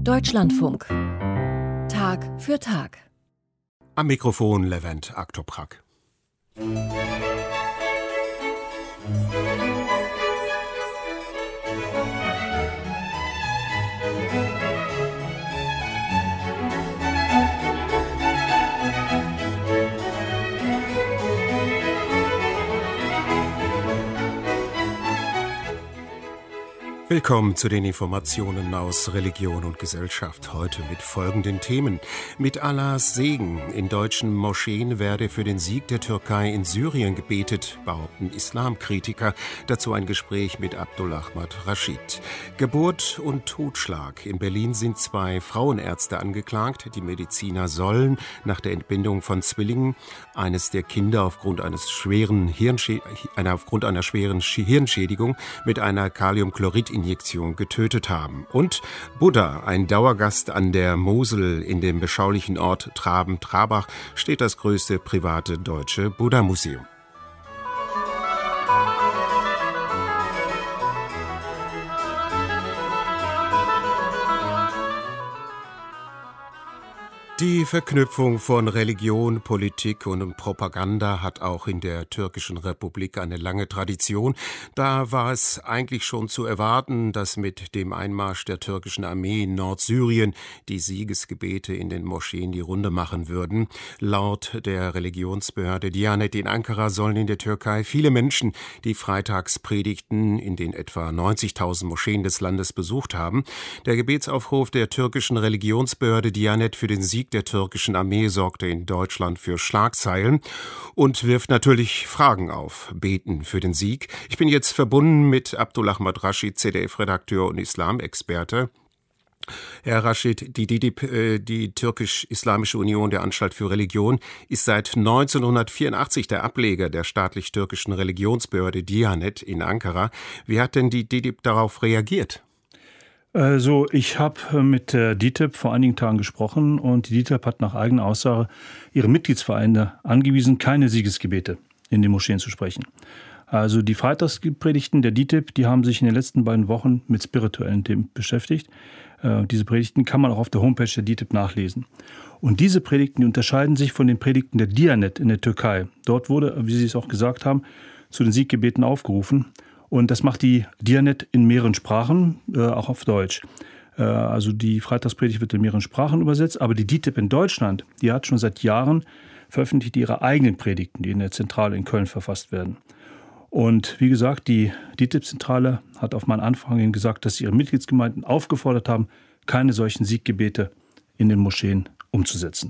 Deutschlandfunk. Tag für Tag. Am Mikrofon Levent Aktoprak. Willkommen zu den Informationen aus Religion und Gesellschaft. Heute mit folgenden Themen. Mit Allahs Segen. In deutschen Moscheen werde für den Sieg der Türkei in Syrien gebetet, behaupten Islamkritiker. Dazu ein Gespräch mit Abdulahmad Rashid. Geburt und Totschlag. In Berlin sind 2 Frauenärzte angeklagt. Die Mediziner sollen nach der Entbindung von Zwillingen eines der Kinder aufgrund einer schweren Hirnschädigung mit einer Kaliumchlorid-Injektion getötet haben. Und Buddha, ein Dauergast an der Mosel in dem beschaulichen Ort Traben-Trabach, steht das größte private deutsche Buddha-Museum. Die Verknüpfung von Religion, Politik und Propaganda hat auch in der Türkischen Republik eine lange Tradition. Da war es eigentlich schon zu erwarten, dass mit dem Einmarsch der türkischen Armee in Nordsyrien die Siegesgebete in den Moscheen die Runde machen würden. Laut der Religionsbehörde Diyanet in Ankara sollen in der Türkei viele Menschen die Freitagspredigten in den etwa 90.000 Moscheen des Landes besucht haben. Der Gebetsaufruf der türkischen Religionsbehörde Diyanet für den Sieg der türkischen Armee sorgte in Deutschland für Schlagzeilen und wirft natürlich Fragen auf. Beten für den Sieg. Ich bin jetzt verbunden mit Abdulahmad Rashid, ZDF-Redakteur und Islamexperte. Herr Rashid, die DİTİB, die Türkisch-Islamische Union der Anstalt für Religion, ist seit 1984 der Ableger der staatlich-türkischen Religionsbehörde Diyanet in Ankara. Wie hat denn die DİTİB darauf reagiert? Also ich habe mit der DİTİB vor einigen Tagen gesprochen und die DİTİB hat nach eigener Aussage ihre Mitgliedsvereine angewiesen, keine Siegesgebete in den Moscheen zu sprechen. Also die Freitagspredigten der DİTİB, die haben sich in den letzten beiden Wochen mit spirituellen Themen beschäftigt. Diese Predigten kann man auch auf der Homepage der DİTİB nachlesen. Und diese Predigten, die unterscheiden sich von den Predigten der Diyanet in der Türkei. Dort wurde, wie Sie es auch gesagt haben, zu den Sieggebeten aufgerufen. Und das macht die Diyanet in mehreren Sprachen, auch auf Deutsch. Also die Freitagspredigt wird in mehreren Sprachen übersetzt, aber die DİTİB in Deutschland, die hat schon seit Jahren veröffentlicht ihre eigenen Predigten, die in der Zentrale in Köln verfasst werden. Und wie gesagt, die DİTİB-Zentrale hat auf meinen Anfang hin gesagt, dass sie ihre Mitgliedsgemeinden aufgefordert haben, keine solchen Sieggebete in den Moscheen umzusetzen.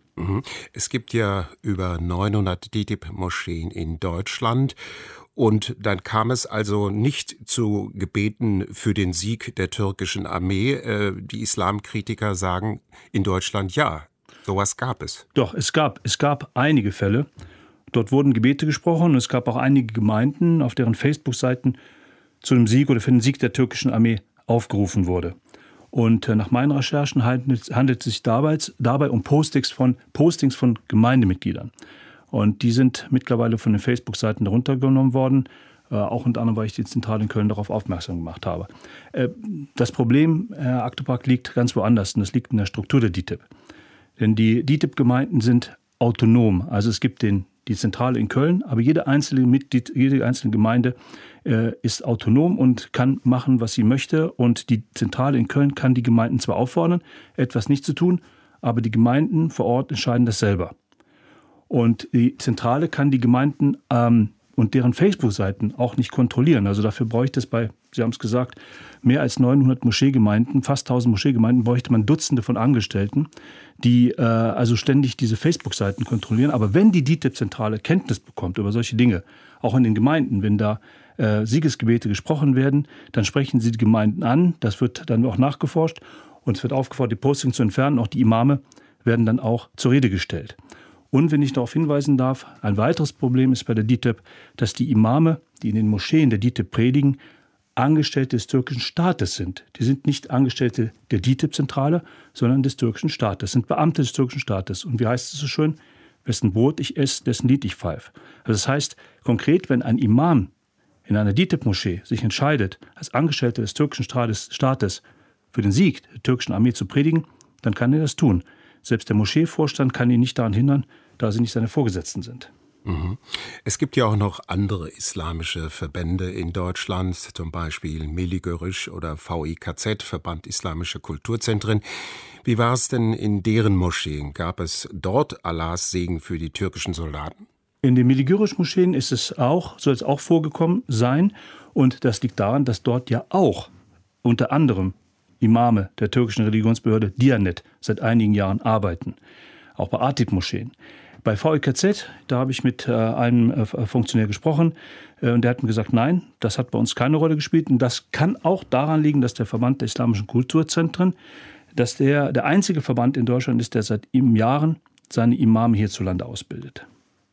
Es gibt ja über 900 DİTİB-Moscheen in Deutschland. Und dann kam es also nicht zu Gebeten für den Sieg der türkischen Armee. Die Islamkritiker sagen in Deutschland ja. Sowas gab es. Doch, es gab einige Fälle. Dort wurden Gebete gesprochen und es gab auch einige Gemeinden, auf deren Facebook-Seiten zu dem Sieg oder für den Sieg der türkischen Armee aufgerufen wurde. Und nach meinen Recherchen handelt es sich dabei um Postings von Gemeindemitgliedern. Und die sind mittlerweile von den Facebook-Seiten heruntergenommen worden, auch unter anderem, weil ich die Zentrale in Köln darauf aufmerksam gemacht habe. Das Problem, Herr Aktoprak, liegt ganz woanders und das liegt in der Struktur der DİTİB. Denn die DİTİB-Gemeinden sind autonom. Also es gibt die Zentrale in Köln, aber jede einzelne Gemeinde ist autonom und kann machen, was sie möchte. Und die Zentrale in Köln kann die Gemeinden zwar auffordern, etwas nicht zu tun, aber die Gemeinden vor Ort entscheiden das selber. Und die Zentrale kann die Gemeinden und deren Facebook-Seiten auch nicht kontrollieren. Also dafür bräuchte es Sie haben es gesagt, mehr als 900 Moscheegemeinden, fast 1000 Moscheegemeinden, bräuchte man Dutzende von Angestellten, die also ständig diese Facebook-Seiten kontrollieren. Aber wenn die DİTİB-Zentrale Kenntnis bekommt über solche Dinge, auch in den Gemeinden, wenn da Siegesgebete gesprochen werden, dann sprechen sie die Gemeinden an. Das wird dann auch nachgeforscht und es wird aufgefordert, die Postings zu entfernen. Auch die Imame werden dann auch zur Rede gestellt. Und wenn ich darauf hinweisen darf, ein weiteres Problem ist bei der DİTİB, dass die Imame, die in den Moscheen der DİTİB predigen, Angestellte des türkischen Staates sind. Die sind nicht Angestellte der DİTİB-Zentrale, sondern des türkischen Staates, sind Beamte des türkischen Staates. Und wie heißt es so schön? Wessen Brot ich esse, dessen Lied ich pfeife. Also das heißt konkret, wenn ein Imam in einer DİTİB-Moschee sich entscheidet, als Angestellter des türkischen Staates für den Sieg der türkischen Armee zu predigen, dann kann er das tun. Selbst der Moscheevorstand kann ihn nicht daran hindern, da sie nicht seine Vorgesetzten sind. Es gibt ja auch noch andere islamische Verbände in Deutschland, zum Beispiel Milli Görüş oder VIKZ, Verband Islamische Kulturzentren. Wie war es denn in deren Moscheen? Gab es dort Allahs Segen für die türkischen Soldaten? In den Milli Görüş-Moscheen soll es auch vorgekommen sein. Und das liegt daran, dass dort ja auch unter anderem Imame der türkischen Religionsbehörde Diyanet seit einigen Jahren arbeiten. Auch bei Atip-Moscheen. Bei VIKZ, da habe ich mit einem Funktionär gesprochen und der hat mir gesagt, nein, das hat bei uns keine Rolle gespielt. Und das kann auch daran liegen, dass der Verband der Islamischen Kulturzentren, dass der einzige Verband in Deutschland ist, der seit Jahren seine Imame hierzulande ausbildet.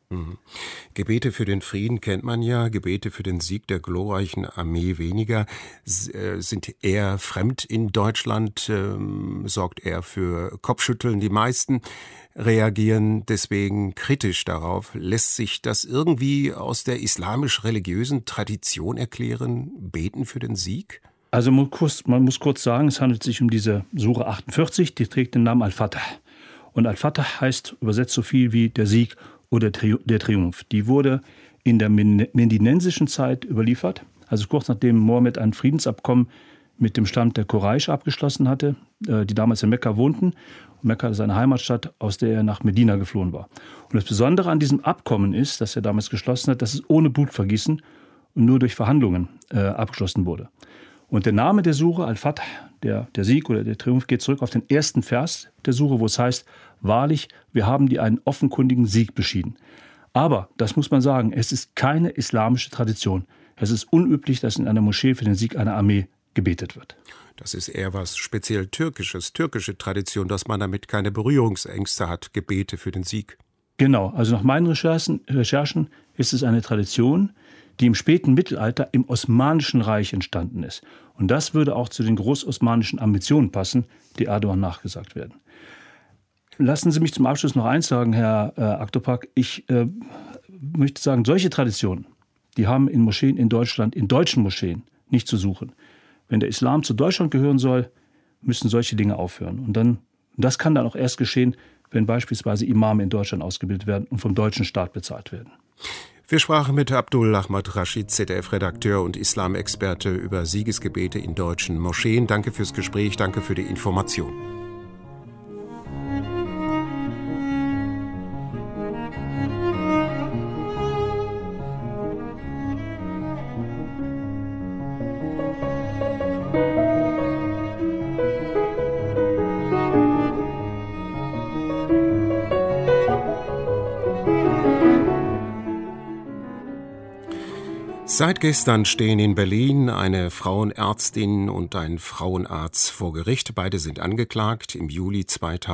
Gebete für den Frieden kennt man ja, Gebete für den Sieg der glorreichen Armee weniger, sind eher fremd in Deutschland, sorgt eher für Kopfschütteln. Die meisten reagieren deswegen kritisch darauf. Lässt sich das irgendwie aus der islamisch-religiösen Tradition erklären, beten für den Sieg? Also man muss kurz sagen, es handelt sich um diese Sure 48, die trägt den Namen Al-Fatah. Und Al-Fatah heißt übersetzt so viel wie der Sieg oder der Triumph. Die wurde in der medinensischen Zeit überliefert, also kurz nachdem Mohammed ein Friedensabkommen mit dem Stamm der Quraysh abgeschlossen hatte, die damals in Mekka wohnten. Und Mekka ist seine Heimatstadt, aus der er nach Medina geflohen war. Und das Besondere an diesem Abkommen ist, das er damals geschlossen hat, dass es ohne Blutvergießen und nur durch Verhandlungen abgeschlossen wurde. Und der Name der Sure, Al-Fatah, der Sieg oder der Triumph, geht zurück auf den ersten Vers der Sure, wo es heißt, wahrlich, wir haben dir einen offenkundigen Sieg beschieden. Aber, das muss man sagen, es ist keine islamische Tradition. Es ist unüblich, dass in einer Moschee für den Sieg einer Armee gebetet wird. Das ist eher was speziell Türkisches, türkische Tradition, dass man damit keine Berührungsängste hat, Gebete für den Sieg. Genau, also nach meinen Recherchen ist es eine Tradition, die im späten Mittelalter im Osmanischen Reich entstanden ist. Und das würde auch zu den großosmanischen Ambitionen passen, die Erdogan nachgesagt werden. Lassen Sie mich zum Abschluss noch eins sagen, Herr Aktopak. Ich möchte sagen, solche Traditionen, die haben in Moscheen in Deutschland, in deutschen Moscheen, nicht zu suchen. Wenn der Islam zu Deutschland gehören soll, müssen solche Dinge aufhören. Und das kann dann auch erst geschehen, wenn beispielsweise Imame in Deutschland ausgebildet werden und vom deutschen Staat bezahlt werden. Wir sprachen mit Abdul Ahmad Rashid, ZDF-Redakteur und Islamexperte, über Siegesgebete in deutschen Moscheen. Danke fürs Gespräch, danke für die Information. Seit gestern stehen in Berlin eine Frauenärztin und ein Frauenarzt vor Gericht. Beide sind angeklagt, im Juli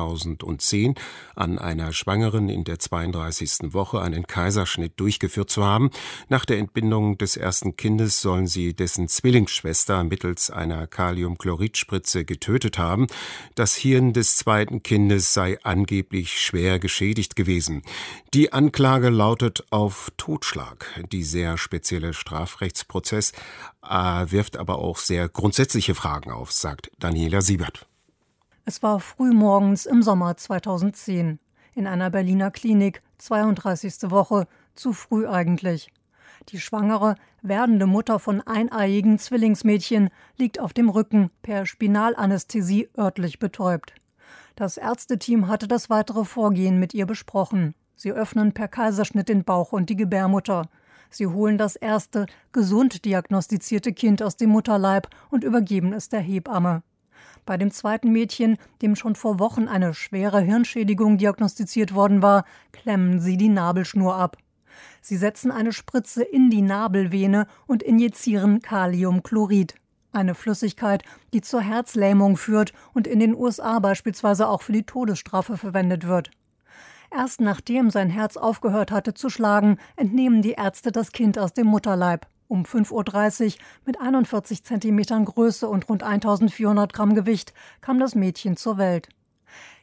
2010 an einer Schwangeren in der 32. Woche einen Kaiserschnitt durchgeführt zu haben. Nach der Entbindung des ersten Kindes sollen sie dessen Zwillingsschwester mittels einer Kaliumchloridspritze getötet haben. Das Hirn des zweiten Kindes sei angeblich schwer geschädigt gewesen. Die Anklage lautet auf Totschlag. Die sehr spezielle Strafrechtsprozess wirft aber auch sehr grundsätzliche Fragen auf, sagt Daniela Siebert. Es war frühmorgens im Sommer 2010. In einer Berliner Klinik, 32. Woche, zu früh eigentlich. Die schwangere, werdende Mutter von eineiigen Zwillingsmädchen liegt auf dem Rücken, per Spinalanästhesie örtlich betäubt. Das Ärzteteam hatte das weitere Vorgehen mit ihr besprochen. Sie öffnen per Kaiserschnitt den Bauch und die Gebärmutter. Sie holen das erste, gesund diagnostizierte Kind aus dem Mutterleib und übergeben es der Hebamme. Bei dem zweiten Mädchen, dem schon vor Wochen eine schwere Hirnschädigung diagnostiziert worden war, klemmen sie die Nabelschnur ab. Sie setzen eine Spritze in die Nabelvene und injizieren Kaliumchlorid. Eine Flüssigkeit, die zur Herzlähmung führt und in den USA beispielsweise auch für die Todesstrafe verwendet wird. Erst nachdem sein Herz aufgehört hatte zu schlagen, entnehmen die Ärzte das Kind aus dem Mutterleib. Um 5.30 Uhr mit 41 Zentimetern Größe und rund 1400 Gramm Gewicht kam das Mädchen zur Welt.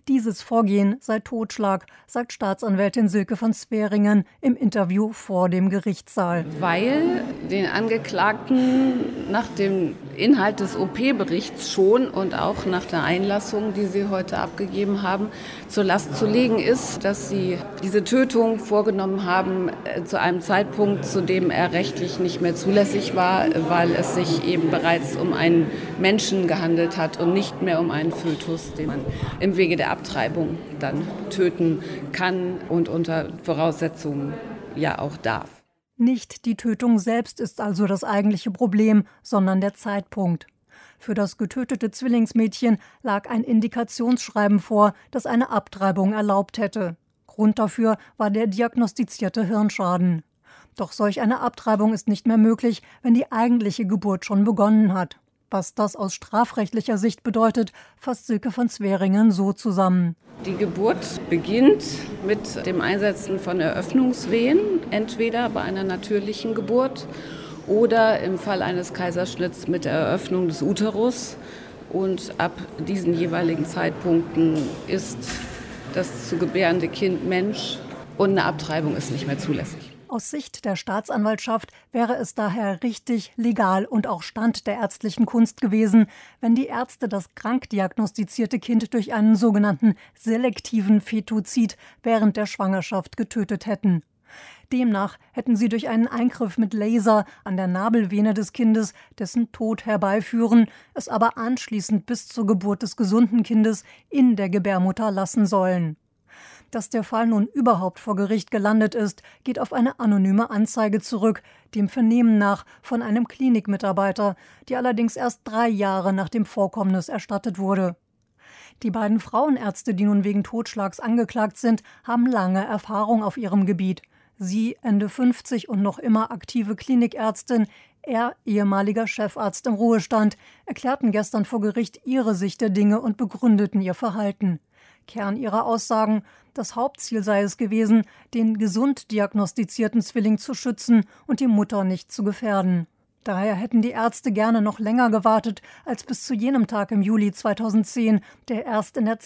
Dieses Vorgehen sei Totschlag, sagt Staatsanwältin Silke von Sweeringen im Interview vor dem Gerichtssaal. Weil den Angeklagten nach dem Inhalt des OP-Berichts schon und auch nach der Einlassung, die sie heute abgegeben haben, zur Last zu legen ist, dass sie diese Tötung vorgenommen haben zu einem Zeitpunkt, zu dem er rechtlich nicht mehr zulässig war, weil es sich eben bereits um einen Menschen gehandelt hat und nicht mehr um einen Fötus, den man im Wege der Abtreibung dann töten kann und unter Voraussetzungen ja auch darf. Nicht die Tötung selbst ist also das eigentliche Problem, sondern der Zeitpunkt. Für das getötete Zwillingsmädchen lag ein Indikationsschreiben vor, das eine Abtreibung erlaubt hätte. Grund dafür war der diagnostizierte Hirnschaden. Doch solch eine Abtreibung ist nicht mehr möglich, wenn die eigentliche Geburt schon begonnen hat. Was das aus strafrechtlicher Sicht bedeutet, fasst Silke von Sweeringen so zusammen. Die Geburt beginnt mit dem Einsetzen von Eröffnungswehen, entweder bei einer natürlichen Geburt oder im Fall eines Kaiserschnitts mit der Eröffnung des Uterus. Und ab diesen jeweiligen Zeitpunkten ist das zu gebärende Kind Mensch und eine Abtreibung ist nicht mehr zulässig. Aus Sicht der Staatsanwaltschaft wäre es daher richtig, legal und auch Stand der ärztlichen Kunst gewesen, wenn die Ärzte das krank diagnostizierte Kind durch einen sogenannten selektiven Fetozid während der Schwangerschaft getötet hätten. Demnach hätten sie durch einen Eingriff mit Laser an der Nabelvene des Kindes dessen Tod herbeiführen, es aber anschließend bis zur Geburt des gesunden Kindes in der Gebärmutter lassen sollen. Dass der Fall nun überhaupt vor Gericht gelandet ist, geht auf eine anonyme Anzeige zurück, dem Vernehmen nach von einem Klinikmitarbeiter, die allerdings erst 3 Jahre nach dem Vorkommnis erstattet wurde. Die beiden Frauenärzte, die nun wegen Totschlags angeklagt sind, haben lange Erfahrung auf ihrem Gebiet. Sie, Ende 50 und noch immer aktive Klinikärztin, er, ehemaliger Chefarzt im Ruhestand, erklärten gestern vor Gericht ihre Sicht der Dinge und begründeten ihr Verhalten. Kern ihrer Aussagen: Das Hauptziel sei es gewesen, den gesund diagnostizierten Zwilling zu schützen und die Mutter nicht zu gefährden. Daher hätten die Ärzte gerne noch länger gewartet als bis zu jenem Tag im Juli 2010, der erst in der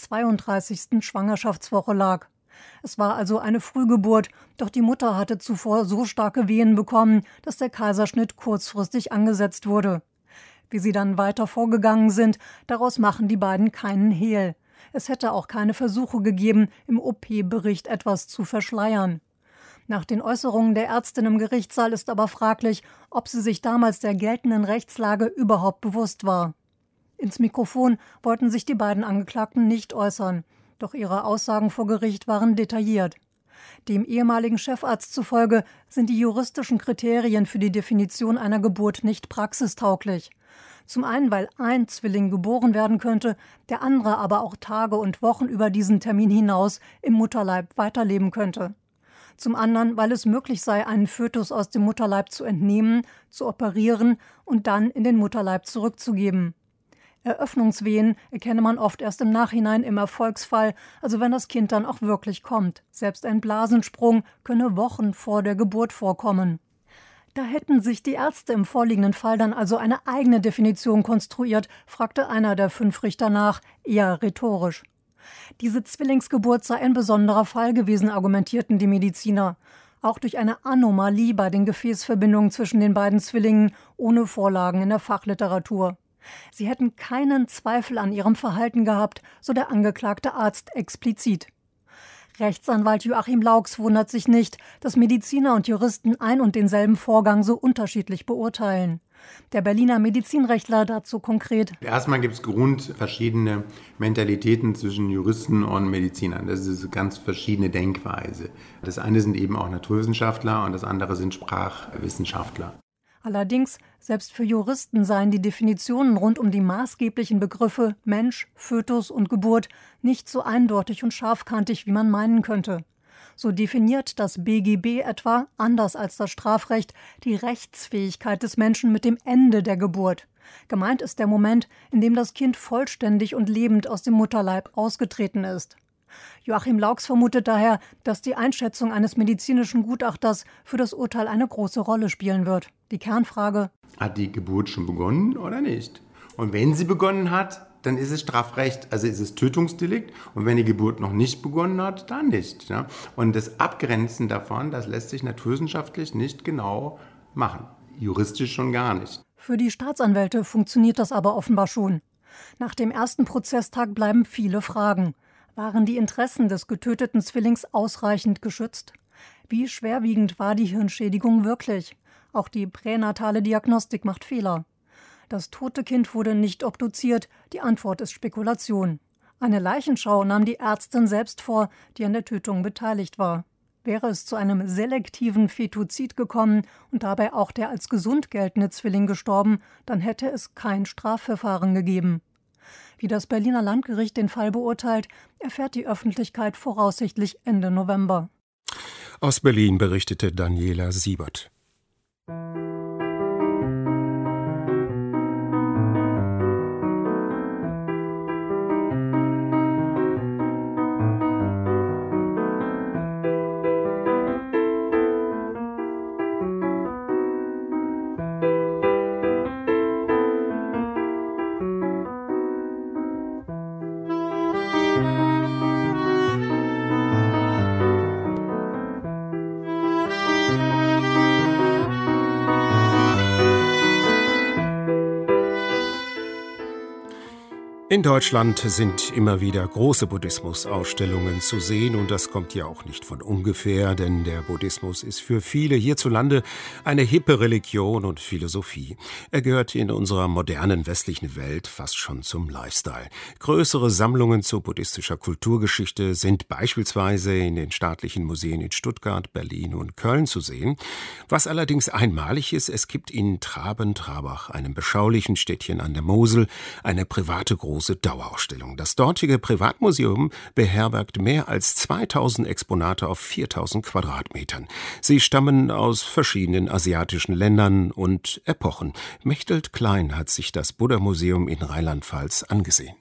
32. Schwangerschaftswoche lag. Es war also eine Frühgeburt, doch die Mutter hatte zuvor so starke Wehen bekommen, dass der Kaiserschnitt kurzfristig angesetzt wurde. Wie sie dann weiter vorgegangen sind, daraus machen die beiden keinen Hehl. Es hätte auch keine Versuche gegeben, im OP-Bericht etwas zu verschleiern. Nach den Äußerungen der Ärztin im Gerichtssaal ist aber fraglich, ob sie sich damals der geltenden Rechtslage überhaupt bewusst war. Ins Mikrofon wollten sich die beiden Angeklagten nicht äußern, doch ihre Aussagen vor Gericht waren detailliert. Dem ehemaligen Chefarzt zufolge sind die juristischen Kriterien für die Definition einer Geburt nicht praxistauglich. Zum einen, weil ein Zwilling geboren werden könnte, der andere aber auch Tage und Wochen über diesen Termin hinaus im Mutterleib weiterleben könnte. Zum anderen, weil es möglich sei, einen Fötus aus dem Mutterleib zu entnehmen, zu operieren und dann in den Mutterleib zurückzugeben. Eröffnungswehen erkenne man oft erst im Nachhinein im Erfolgsfall, also wenn das Kind dann auch wirklich kommt. Selbst ein Blasensprung könne Wochen vor der Geburt vorkommen. Da hätten sich die Ärzte im vorliegenden Fall dann also eine eigene Definition konstruiert, fragte einer der 5 Richter nach, eher rhetorisch. Diese Zwillingsgeburt sei ein besonderer Fall gewesen, argumentierten die Mediziner. Auch durch eine Anomalie bei den Gefäßverbindungen zwischen den beiden Zwillingen, ohne Vorlagen in der Fachliteratur. Sie hätten keinen Zweifel an ihrem Verhalten gehabt, so der angeklagte Arzt explizit. Rechtsanwalt Joachim Laux wundert sich nicht, dass Mediziner und Juristen ein und denselben Vorgang so unterschiedlich beurteilen. Der Berliner Medizinrechtler dazu konkret: Erstmal gibt es grundverschiedene Mentalitäten zwischen Juristen und Medizinern. Das ist eine ganz verschiedene Denkweise. Das eine sind eben auch Naturwissenschaftler und das andere sind Sprachwissenschaftler. Allerdings, selbst für Juristen seien die Definitionen rund um die maßgeblichen Begriffe Mensch, Fötus und Geburt nicht so eindeutig und scharfkantig, wie man meinen könnte. So definiert das BGB etwa, anders als das Strafrecht, die Rechtsfähigkeit des Menschen mit dem Ende der Geburt. Gemeint ist der Moment, in dem das Kind vollständig und lebend aus dem Mutterleib ausgetreten ist. Joachim Laux vermutet daher, dass die Einschätzung eines medizinischen Gutachters für das Urteil eine große Rolle spielen wird. Die Kernfrage: Hat die Geburt schon begonnen oder nicht? Und wenn sie begonnen hat, dann ist es Strafrecht, also ist es Tötungsdelikt. Und wenn die Geburt noch nicht begonnen hat, dann nicht. Ja? Und das Abgrenzen davon, das lässt sich naturwissenschaftlich nicht genau machen. Juristisch schon gar nicht. Für die Staatsanwälte funktioniert das aber offenbar schon. Nach dem ersten Prozesstag bleiben viele Fragen. Waren die Interessen des getöteten Zwillings ausreichend geschützt? Wie schwerwiegend war die Hirnschädigung wirklich? Auch die pränatale Diagnostik macht Fehler. Das tote Kind wurde nicht obduziert. Die Antwort ist Spekulation. Eine Leichenschau nahm die Ärztin selbst vor, die an der Tötung beteiligt war. Wäre es zu einem selektiven Fetozid gekommen und dabei auch der als gesund geltende Zwilling gestorben, dann hätte es kein Strafverfahren gegeben. Wie das Berliner Landgericht den Fall beurteilt, erfährt die Öffentlichkeit voraussichtlich Ende November. Aus Berlin berichtete Daniela Siebert. In Deutschland sind immer wieder große Buddhismus-Ausstellungen zu sehen und das kommt ja auch nicht von ungefähr, denn der Buddhismus ist für viele hierzulande eine hippe Religion und Philosophie. Er gehört in unserer modernen westlichen Welt fast schon zum Lifestyle. Größere Sammlungen zu buddhistischer Kulturgeschichte sind beispielsweise in den staatlichen Museen in Stuttgart, Berlin und Köln zu sehen. Was allerdings einmalig ist, es gibt in Traben-Trabach, einem beschaulichen Städtchen an der Mosel, eine private große Dauerausstellung. Das dortige Privatmuseum beherbergt mehr als 2000 Exponate auf 4000 Quadratmetern. Sie stammen aus verschiedenen asiatischen Ländern und Epochen. Mechthild Klein hat sich das Buddha-Museum in Rheinland-Pfalz angesehen.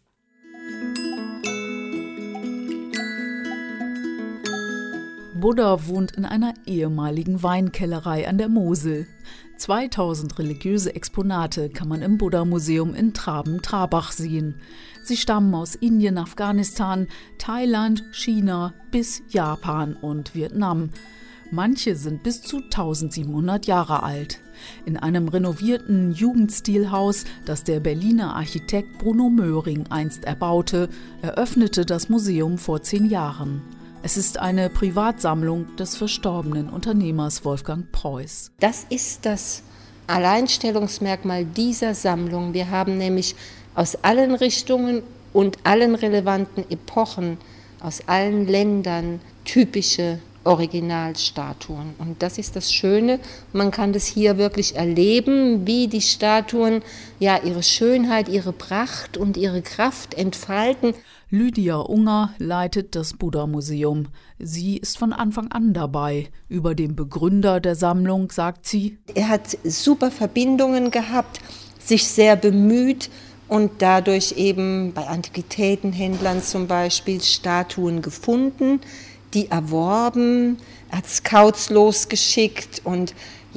Buddha wohnt in einer ehemaligen Weinkellerei an der Mosel. 2000 religiöse Exponate kann man im Buddha-Museum in Traben-Trabach sehen. Sie stammen aus Indien, Afghanistan, Thailand, China bis Japan und Vietnam. Manche sind bis zu 1700 Jahre alt. In einem renovierten Jugendstilhaus, das der Berliner Architekt Bruno Möhring einst erbaute, eröffnete das Museum vor 10 Jahren. Es ist eine Privatsammlung des verstorbenen Unternehmers Wolfgang Preuß. Das ist das Alleinstellungsmerkmal dieser Sammlung. Wir haben nämlich aus allen Richtungen und allen relevanten Epochen, aus allen Ländern typische Originalstatuen. Und das ist das Schöne, man kann das hier wirklich erleben, wie die Statuen ja ihre Schönheit, ihre Pracht und ihre Kraft entfalten. Lydia Unger leitet das Buddha-Museum. Sie ist von Anfang an dabei. Über den Begründer der Sammlung sagt sie: Er hat super Verbindungen gehabt, sich sehr bemüht und dadurch eben bei Antiquitätenhändlern zum Beispiel Statuen gefunden, die erworben, er hat Scouts losgeschickt und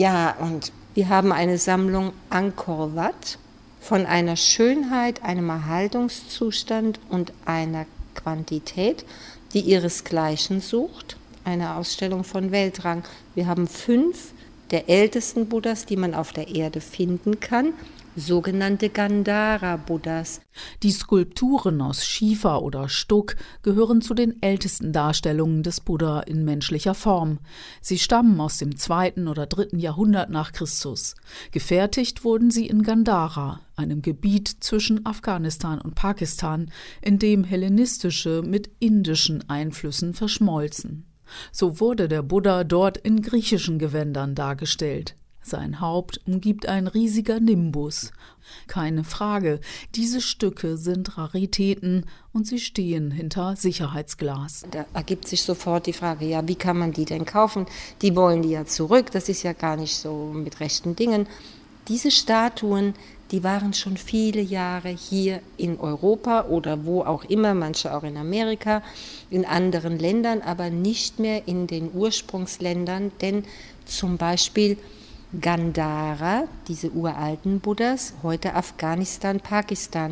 wir haben eine Sammlung Angkor Wat von einer Schönheit, einem Erhaltungszustand und einer Quantität, die ihresgleichen sucht. Eine Ausstellung von Weltrang. Wir haben 5 der ältesten Buddhas, die man auf der Erde finden kann, sogenannte Gandhara-Buddhas. Die Skulpturen aus Schiefer oder Stuck gehören zu den ältesten Darstellungen des Buddha in menschlicher Form. Sie stammen aus dem 2. oder 3. Jahrhundert nach Christus. Gefertigt wurden sie in Gandhara, einem Gebiet zwischen Afghanistan und Pakistan, in dem hellenistische mit indischen Einflüssen verschmolzen. So wurde der Buddha dort in griechischen Gewändern dargestellt. Sein Haupt umgibt ein riesiger Nimbus. Keine Frage, diese Stücke sind Raritäten und sie stehen hinter Sicherheitsglas. Da ergibt sich sofort die Frage, ja, wie kann man die denn kaufen? Die wollen die ja zurück, das ist ja gar nicht so mit rechten Dingen. Diese Statuen, die waren schon viele Jahre hier in Europa oder wo auch immer, manche auch in Amerika, in anderen Ländern, aber nicht mehr in den Ursprungsländern, denn zum Beispiel Gandhara, diese uralten Buddhas, heute Afghanistan, Pakistan,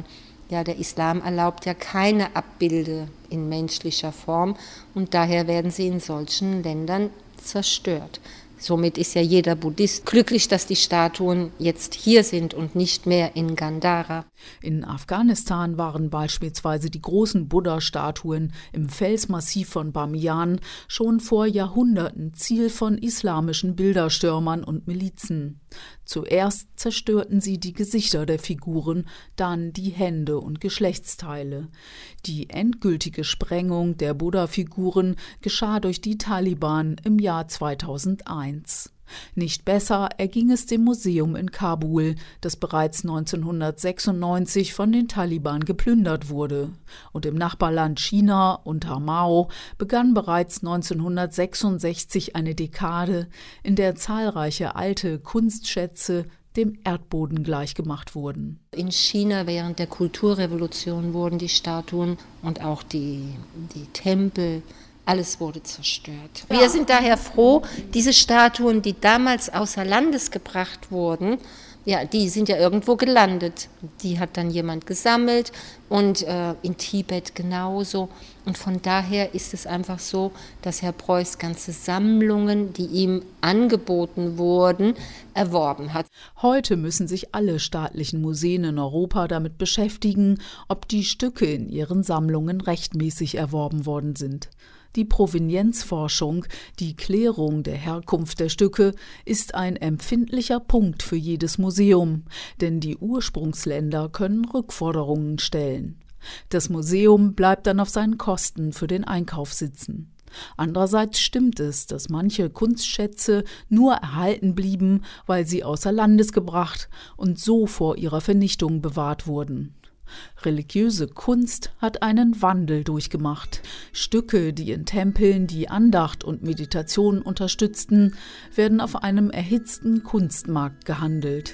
Ja, der Islam erlaubt ja keine Abbilde in menschlicher Form und daher werden sie in solchen Ländern zerstört. Somit ist ja jeder Buddhist glücklich, dass die Statuen jetzt hier sind und nicht mehr in Gandhara. In Afghanistan waren beispielsweise die großen Buddha-Statuen im Felsmassiv von Bamiyan schon vor Jahrhunderten Ziel von islamischen Bilderstürmern und Milizen. Zuerst zerstörten sie die Gesichter der Figuren, dann die Hände und Geschlechtsteile. Die endgültige Sprengung der Buddha-Figuren geschah durch die Taliban im Jahr 2001. Nicht besser erging es dem Museum in Kabul, das bereits 1996 von den Taliban geplündert wurde. Und im Nachbarland China unter Mao begann bereits 1966 eine Dekade, in der zahlreiche alte Kunstschätze dem Erdboden gleichgemacht wurden. In China während der Kulturrevolution wurden die Statuen und auch die Tempel, alles wurde zerstört. Wir sind daher froh, diese Statuen, die damals außer Landes gebracht wurden, ja, die sind ja irgendwo gelandet. Die hat dann jemand gesammelt und in Tibet genauso. Und von daher ist es einfach so, dass Herr Preuß ganze Sammlungen, die ihm angeboten wurden, erworben hat. Heute müssen sich alle staatlichen Museen in Europa damit beschäftigen, ob die Stücke in ihren Sammlungen rechtmäßig erworben worden sind. Die Provenienzforschung, die Klärung der Herkunft der Stücke, ist ein empfindlicher Punkt für jedes Museum, denn die Ursprungsländer können Rückforderungen stellen. Das Museum bleibt dann auf seinen Kosten für den Einkauf sitzen. Andererseits stimmt es, dass manche Kunstschätze nur erhalten blieben, weil sie außer Landes gebracht und so vor ihrer Vernichtung bewahrt wurden. Religiöse Kunst hat einen Wandel durchgemacht. Stücke, die in Tempeln die Andacht und Meditation unterstützten, werden auf einem erhitzten Kunstmarkt gehandelt.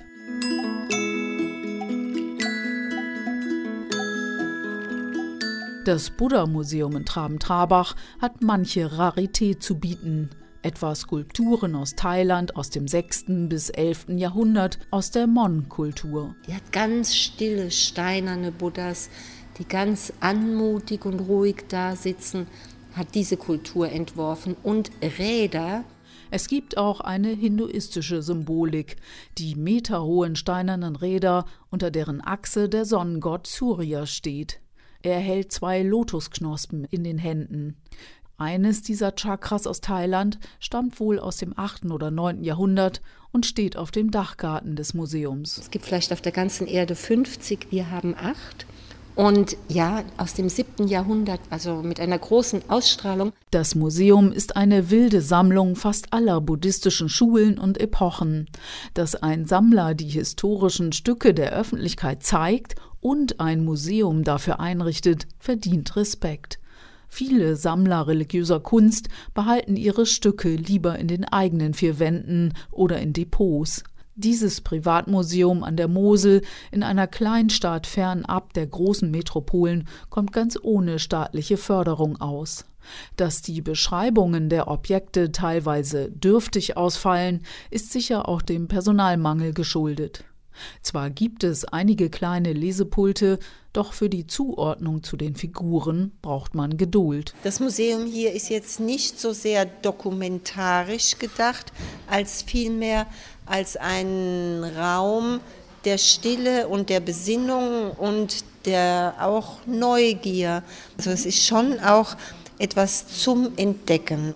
Das Buddha-Museum in Traben-Trarbach hat manche Rarität zu bieten. Etwa Skulpturen aus Thailand aus dem 6. bis 11. Jahrhundert aus der Mon-Kultur. Die hat ganz stille, steinerne Buddhas, die ganz anmutig und ruhig da sitzen, hat diese Kultur entworfen. Und Räder. Es gibt auch eine hinduistische Symbolik, die meterhohen steinernen Räder, unter deren Achse der Sonnengott Surya steht. Er hält 2 Lotusknospen in den Händen. Eines dieser Chakras aus Thailand stammt wohl aus dem 8. oder 9. Jahrhundert und steht auf dem Dachgarten des Museums. Es gibt vielleicht auf der ganzen Erde 50, wir haben 8. Und ja, aus dem 7. Jahrhundert, also mit einer großen Ausstrahlung. Das Museum ist eine wilde Sammlung fast aller buddhistischen Schulen und Epochen. Dass ein Sammler die historischen Stücke der Öffentlichkeit zeigt und ein Museum dafür einrichtet, verdient Respekt. Viele Sammler religiöser Kunst behalten ihre Stücke lieber in den eigenen 4 Wänden oder in Depots. Dieses Privatmuseum an der Mosel in einer Kleinstadt fernab der großen Metropolen kommt ganz ohne staatliche Förderung aus. Dass die Beschreibungen der Objekte teilweise dürftig ausfallen, ist sicher auch dem Personalmangel geschuldet. Zwar gibt es einige kleine Lesepulte, doch für die Zuordnung zu den Figuren braucht man Geduld. Das Museum hier ist jetzt nicht so sehr dokumentarisch gedacht, als vielmehr als ein Raum der Stille und der Besinnung und der auch Neugier. Also es ist schon auch etwas zum Entdecken.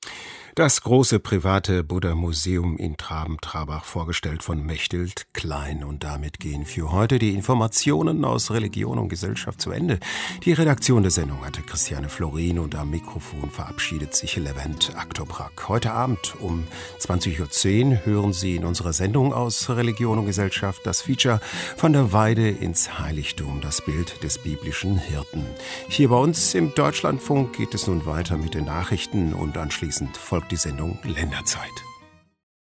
Das große private Buddha-Museum in Traben-Trarbach, vorgestellt von Mechthild Klein. Und damit gehen für heute die Informationen aus Religion und Gesellschaft zu Ende. Die Redaktion der Sendung hatte Christiane Florin und am Mikrofon verabschiedet sich Levent Aktoprak. Heute Abend um 20.10 Uhr hören Sie in unserer Sendung aus Religion und Gesellschaft das Feature Von der Weide ins Heiligtum, das Bild des biblischen Hirten. Hier bei uns im Deutschlandfunk geht es nun weiter mit den Nachrichten und anschließend folgt die Sendung Länderzeit.